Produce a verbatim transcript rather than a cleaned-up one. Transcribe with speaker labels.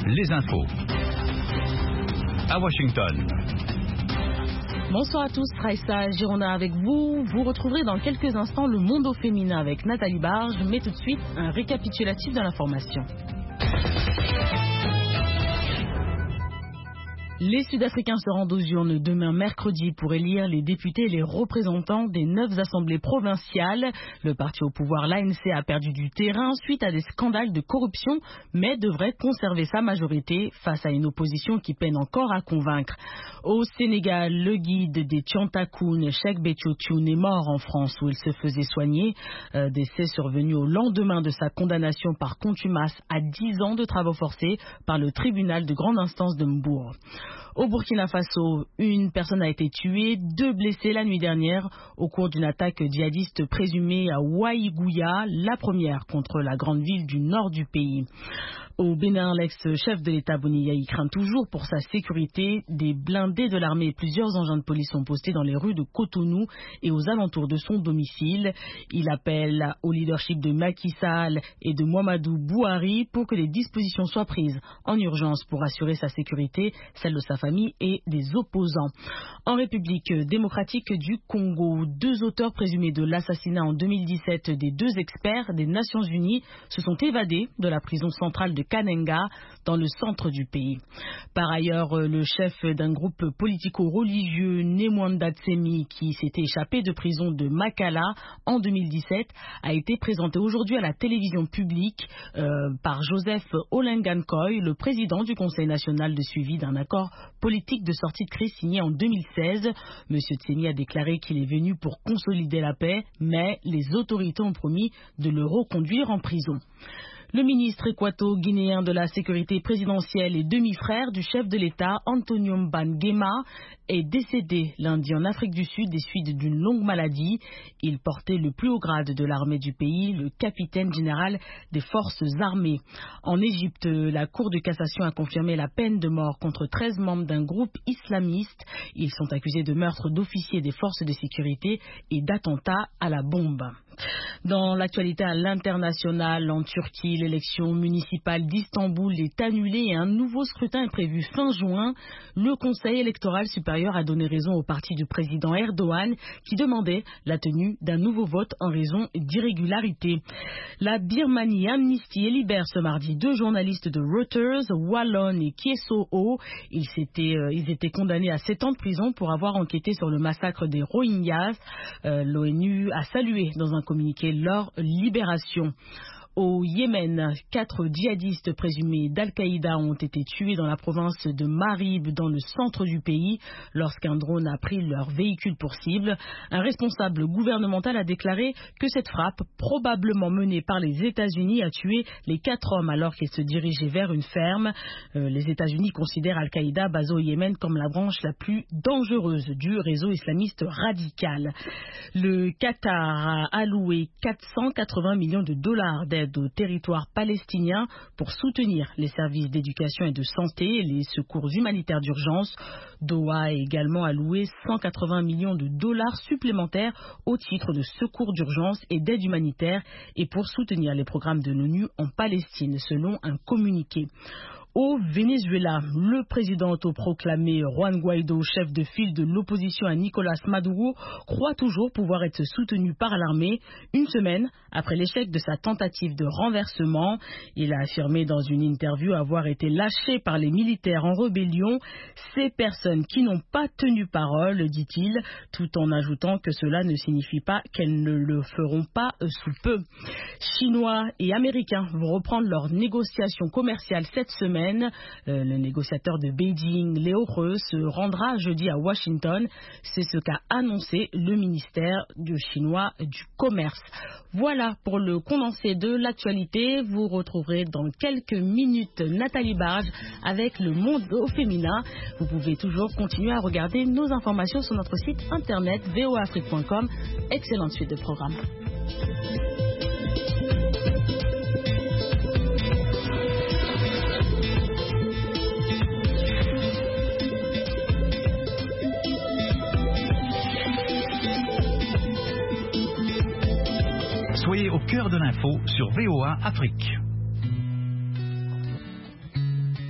Speaker 1: les infos. À Washington.
Speaker 2: Bonsoir à tous, Raissa Girona avec vous. Vous retrouverez dans quelques instants le monde au féminin avec Nathalie Barge, mais tout de suite un récapitulatif de l'information. Les Sud-Africains se rendent aux urnes demain mercredi pour élire les députés et les représentants des neuf assemblées provinciales. Le parti au pouvoir, l'A N C, a perdu du terrain suite à des scandales de corruption, mais devrait conserver sa majorité face à une opposition qui peine encore à convaincre. Au Sénégal, le guide des Tiantakoun, Cheikh Béthio Thioune, est mort en France où il se faisait soigner. Euh, décès survenu au lendemain de sa condamnation par contumace à dix ans de travaux forcés par le tribunal de grande instance de Mbourg. Au Burkina Faso, une personne a été tuée, deux blessés la nuit dernière au cours d'une attaque djihadiste présumée à Ouaïgouya, la première contre la grande ville du nord du pays. Au Bénin, l'ex-chef de l'État Boni Yayi craint toujours pour sa sécurité. Des blindés de l'armée et plusieurs engins de police sont postés dans les rues de Cotonou et aux alentours de son domicile. Il appelle au leadership de Macky Sall et de Mouhamadou Bouhari pour que les dispositions soient prises en urgence pour assurer sa sécurité, celle de sa famille et des opposants. En République démocratique du Congo, deux auteurs présumés de l'assassinat en deux mille dix-sept des deux experts des Nations Unies se sont évadés de la prison centrale de Kanenga, dans le centre du pays. Par ailleurs, le chef d'un groupe politico-religieux, Nemwanda Tsemi, qui s'était échappé de prison de Makala en deux mille dix-sept, a été présenté aujourd'hui à la télévision publique euh, par Joseph Olengankoy, le président du Conseil national de suivi d'un accord politique de sortie de crise signé en deux mille seize. Monsieur Tsemi a déclaré qu'il est venu pour consolider la paix, mais les autorités ont promis de le reconduire en prison. Le ministre équato-guinéen de la sécurité présidentielle et demi-frère du chef de l'État, Antonio Mbangema, est décédé lundi en Afrique du Sud des suites d'une longue maladie. Il portait le plus haut grade de l'armée du pays, le capitaine général des forces armées. En Égypte, la Cour de cassation a confirmé la peine de mort contre treize membres d'un groupe islamiste. Ils sont accusés de meurtre d'officiers des forces de sécurité et d'attentats à la bombe. Dans l'actualité à l'international, en Turquie, l'élection municipale d'Istanbul est annulée et un nouveau scrutin est prévu fin juin. Le Conseil électoral supérieur a donné raison au parti du président Erdogan qui demandait la tenue d'un nouveau vote en raison d'irrégularités. La Birmanie amnistie et libère ce mardi deux journalistes de Reuters, Wallon et Kieso. Ils étaient, euh, ils étaient condamnés à sept ans de prison pour avoir enquêté sur le massacre des Rohingyas. Euh, L'ONU a salué dans un communiqué leur libération. Au Yémen, quatre djihadistes présumés d'Al-Qaïda ont été tués dans la province de Marib, dans le centre du pays, lorsqu'un drone a pris leur véhicule pour cible. Un responsable gouvernemental a déclaré que cette frappe, probablement menée par les États-Unis, a tué les quatre hommes alors qu'ils se dirigeaient vers une ferme. Euh, les États-Unis considèrent Al-Qaïda, basée au Yémen, comme la branche la plus dangereuse du réseau islamiste radical. Le Qatar a alloué quatre cent quatre-vingts millions de dollars d'aide au territoire palestinien pour soutenir les services d'éducation et de santé et les secours humanitaires d'urgence. Doha a également alloué cent quatre-vingts millions de dollars supplémentaires au titre de secours d'urgence et d'aide humanitaire et pour soutenir les programmes de l'ONU en Palestine, selon un communiqué. Au Venezuela, le président autoproclamé Juan Guaidó, chef de file de l'opposition à Nicolás Maduro, croit toujours pouvoir être soutenu par l'armée une semaine après l'échec de sa tentative de renversement. Il a affirmé dans une interview avoir été lâché par les militaires en rébellion. Ces personnes qui n'ont pas tenu parole, dit-il, tout en ajoutant que cela ne signifie pas qu'elles ne le feront pas sous peu. Chinois et Américains vont reprendre leurs négociations commerciales cette semaine. Euh, le négociateur de Beijing, Léo He, se rendra jeudi à Washington. C'est ce qu'a annoncé le ministère du chinois du commerce. Voilà pour le condensé de l'actualité. Vous retrouverez dans quelques minutes Nathalie Barge avec le monde au féminin. Vous pouvez toujours continuer à regarder nos informations sur notre site internet v o a afrique point com. Excellente suite de programmes.
Speaker 1: Soyez au cœur de l'info sur V O A Afrique.